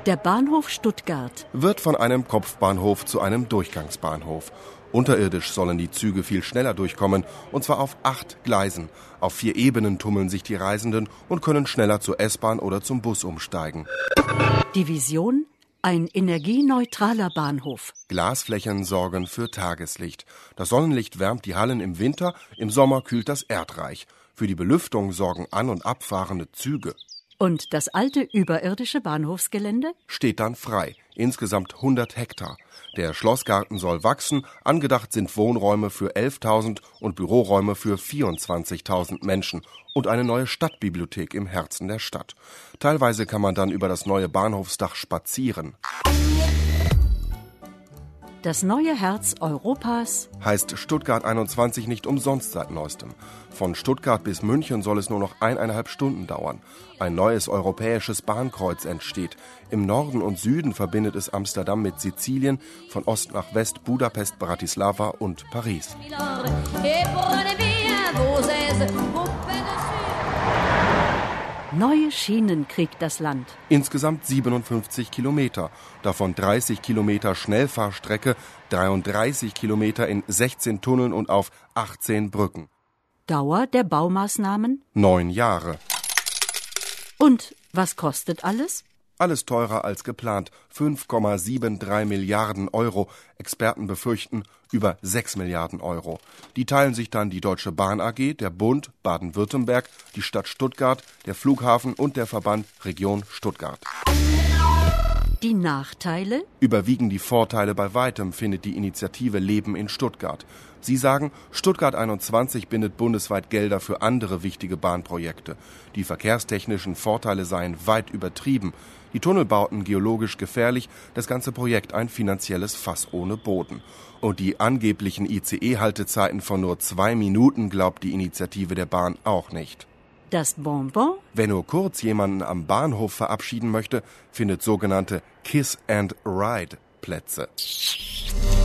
Der Bahnhof Stuttgart wird von einem Kopfbahnhof zu einem Durchgangsbahnhof. Unterirdisch sollen die Züge viel schneller durchkommen, und zwar auf 8 Gleisen. Auf 4 Ebenen tummeln sich die Reisenden und können schneller zur S-Bahn oder zum Bus umsteigen. Die Vision: ein energieneutraler Bahnhof. Glasflächen sorgen für Tageslicht. Das Sonnenlicht wärmt die Hallen im Winter, im Sommer kühlt das Erdreich. Für die Belüftung sorgen an- und abfahrende Züge. Und das alte überirdische Bahnhofsgelände Steht dann frei, insgesamt 100 Hektar. Der Schlossgarten soll wachsen, angedacht sind Wohnräume für 11.000 und Büroräume für 24.000 Menschen und eine neue Stadtbibliothek im Herzen der Stadt. Teilweise kann man dann über das neue Bahnhofsdach spazieren. Das neue Herz Europas Heißt Stuttgart 21 nicht umsonst seit neuestem. Von Stuttgart bis München soll es nur noch 1,5 Stunden dauern. Ein neues europäisches Bahnkreuz entsteht. Im Norden und Süden verbindet es Amsterdam mit Sizilien, von Ost nach West Budapest, Bratislava und Paris. Neue Schienen kriegt das Land. Insgesamt 57 Kilometer, davon 30 Kilometer Schnellfahrstrecke, 33 Kilometer in 16 Tunneln und auf 18 Brücken. Dauer der Baumaßnahmen? 9 Jahre. Und was kostet alles? Alles teurer als geplant. 5,73 Milliarden Euro. Experten befürchten über 6 Milliarden Euro. Die teilen sich dann die Deutsche Bahn AG, der Bund, Baden-Württemberg, die Stadt Stuttgart, der Flughafen und der Verband Region Stuttgart. Die Nachteile? Überwiegen die Vorteile bei weitem, findet die Initiative Leben in Stuttgart. Sie sagen, Stuttgart 21 bindet bundesweit Gelder für andere wichtige Bahnprojekte. Die verkehrstechnischen Vorteile seien weit übertrieben. Die Tunnelbauten geologisch gefährlich, das ganze Projekt ein finanzielles Fass ohne Boden. Und die angeblichen ICE-Haltezeiten von nur 2 Minuten glaubt die Initiative der Bahn auch nicht. Das Bonbon? Wer nur kurz jemanden am Bahnhof verabschieden möchte, findet sogenannte Kiss-and-Ride-Plätze.